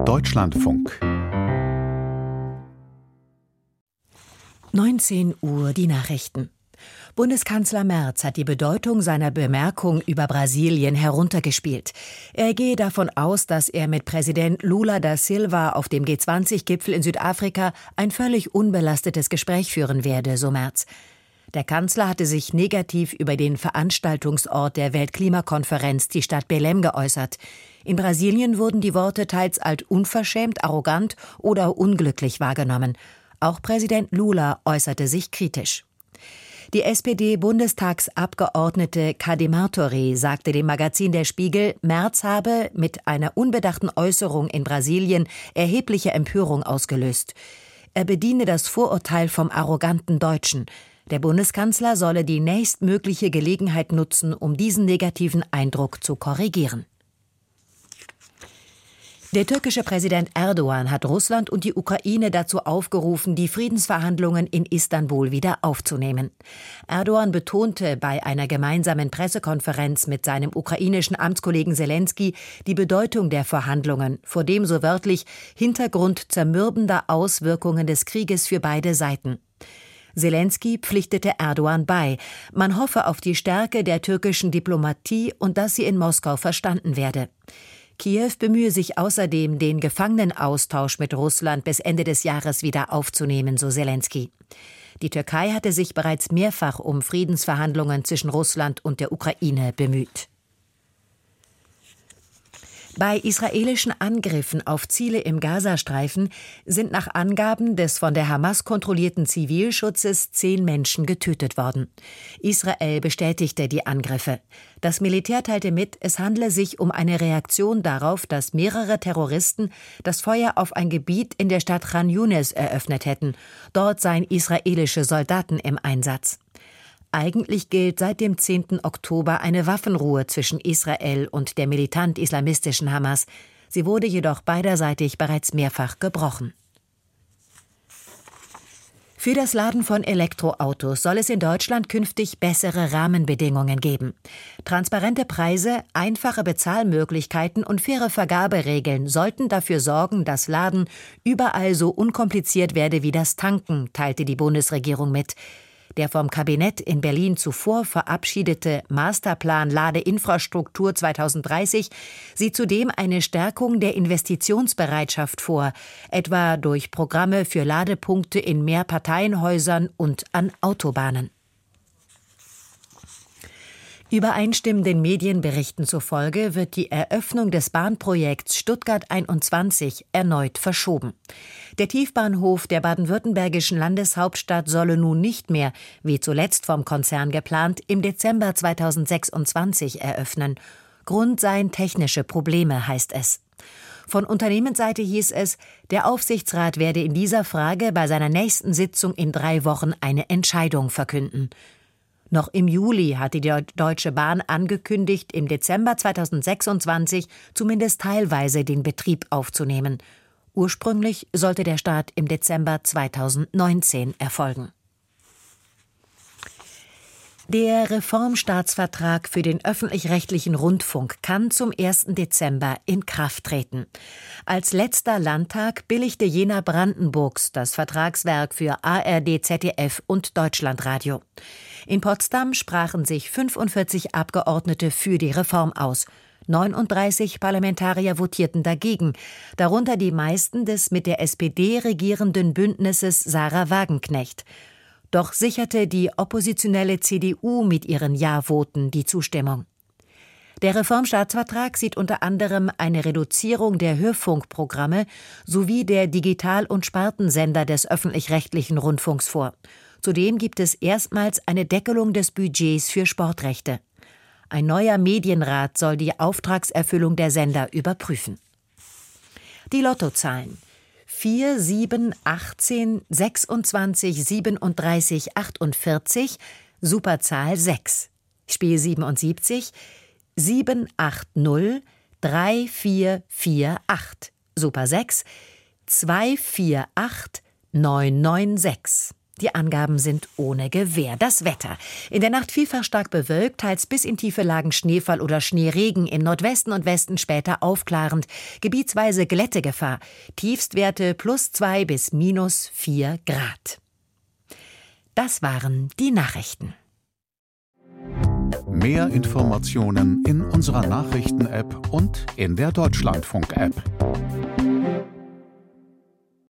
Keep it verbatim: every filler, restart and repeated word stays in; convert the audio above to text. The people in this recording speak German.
Deutschlandfunk. neunzehn Uhr die Nachrichten. Bundeskanzler Merz hat die Bedeutung seiner Bemerkung über Brasilien heruntergespielt. Er gehe davon aus, dass er mit Präsident Lula da Silva auf dem G zwanzig Gipfel in Südafrika ein völlig unbelastetes Gespräch führen werde, so Merz. Der Kanzler hatte sich negativ über den Veranstaltungsort der Weltklimakonferenz, die Stadt Belém, geäußert. In Brasilien wurden die Worte teils als unverschämt, arrogant oder unglücklich wahrgenommen. Auch Präsident Lula äußerte sich kritisch. Die S P D-Bundestagsabgeordnete Kadi Martori sagte dem Magazin Der Spiegel, Merz habe mit einer unbedachten Äußerung in Brasilien erhebliche Empörung ausgelöst. Er bediene das Vorurteil vom arroganten Deutschen. Der Bundeskanzler solle die nächstmögliche Gelegenheit nutzen, um diesen negativen Eindruck zu korrigieren. Der türkische Präsident Erdogan hat Russland und die Ukraine dazu aufgerufen, die Friedensverhandlungen in Istanbul wieder aufzunehmen. Erdogan betonte bei einer gemeinsamen Pressekonferenz mit seinem ukrainischen Amtskollegen Selensky die Bedeutung der Verhandlungen, vor dem so wörtlich Hintergrund zermürbender Auswirkungen des Krieges für beide Seiten. Selensky pflichtete Erdogan bei, man hoffe auf die Stärke der türkischen Diplomatie und dass sie in Moskau verstanden werde. Kiew bemühe sich außerdem, den Gefangenenaustausch mit Russland bis Ende des Jahres wieder aufzunehmen, so Selensky. Die Türkei hatte sich bereits mehrfach um Friedensverhandlungen zwischen Russland und der Ukraine bemüht. Bei israelischen Angriffen auf Ziele im Gazastreifen sind nach Angaben des von der Hamas kontrollierten Zivilschutzes zehn Menschen getötet worden. Israel bestätigte die Angriffe. Das Militär teilte mit, es handle sich um eine Reaktion darauf, dass mehrere Terroristen das Feuer auf ein Gebiet in der Stadt Khan Younis eröffnet hätten. Dort seien israelische Soldaten im Einsatz. Eigentlich gilt seit dem zehnten Oktober eine Waffenruhe zwischen Israel und der militant-islamistischen Hamas. Sie wurde jedoch beiderseitig bereits mehrfach gebrochen. Für das Laden von Elektroautos soll es in Deutschland künftig bessere Rahmenbedingungen geben. Transparente Preise, einfache Bezahlmöglichkeiten und faire Vergaberegeln sollten dafür sorgen, dass Laden überall so unkompliziert werde wie das Tanken, teilte die Bundesregierung mit. Der vom Kabinett in Berlin zuvor verabschiedete Masterplan Ladeinfrastruktur zweitausenddreißig sieht zudem eine Stärkung der Investitionsbereitschaft vor, etwa durch Programme für Ladepunkte in Mehrparteienhäusern und an Autobahnen. Übereinstimmenden Medienberichten zufolge wird die Eröffnung des Bahnprojekts Stuttgart einundzwanzig erneut verschoben. Der Tiefbahnhof der baden-württembergischen Landeshauptstadt solle nun nicht mehr, wie zuletzt vom Konzern geplant, im Dezember zweitausendsechsundzwanzig eröffnen. Grund seien technische Probleme, heißt es. Von Unternehmensseite hieß es, der Aufsichtsrat werde in dieser Frage bei seiner nächsten Sitzung in drei Wochen eine Entscheidung verkünden. Noch im Juli hatte die Deutsche Bahn angekündigt, im Dezember zweitausendsechsundzwanzig zumindest teilweise den Betrieb aufzunehmen. Ursprünglich sollte der Start im Dezember zweitausendneunzehn erfolgen. Der Reformstaatsvertrag für den öffentlich-rechtlichen Rundfunk kann zum ersten Dezember in Kraft treten. Als letzter Landtag billigte Jena Brandenburgs das Vertragswerk für A R D, Z D F und Deutschlandradio. In Potsdam sprachen sich fünfundvierzig Abgeordnete für die Reform aus. neununddreißig Parlamentarier votierten dagegen, darunter die meisten des mit der S P D regierenden Bündnisses Sarah Wagenknecht. Doch sicherte die oppositionelle C D U mit ihren Ja-Voten die Zustimmung. Der Reformstaatsvertrag sieht unter anderem eine Reduzierung der Hörfunkprogramme sowie der Digital- und Spartensender des öffentlich-rechtlichen Rundfunks vor. Zudem gibt es erstmals eine Deckelung des Budgets für Sportrechte. Ein neuer Medienrat soll die Auftragserfüllung der Sender überprüfen. Die Lottozahlen: vier, sieben, achtzehn, sechsundzwanzig, siebenunddreißig, achtundvierzig, Superzahl sechs. Spiel siebenundsiebzig, sieben acht null, drei vier vier acht. Super sechs, zwei vier acht, neun neun sechs. Die Angaben sind ohne Gewähr. Das Wetter. In der Nacht vielfach stark bewölkt, teils bis in tiefe Lagen Schneefall oder Schneeregen, im Nordwesten und Westen später aufklarend, gebietsweise Glättegefahr, Tiefstwerte plus zwei bis minus vier Grad. Das waren die Nachrichten. Mehr Informationen in unserer Nachrichten-App und in der Deutschlandfunk-App.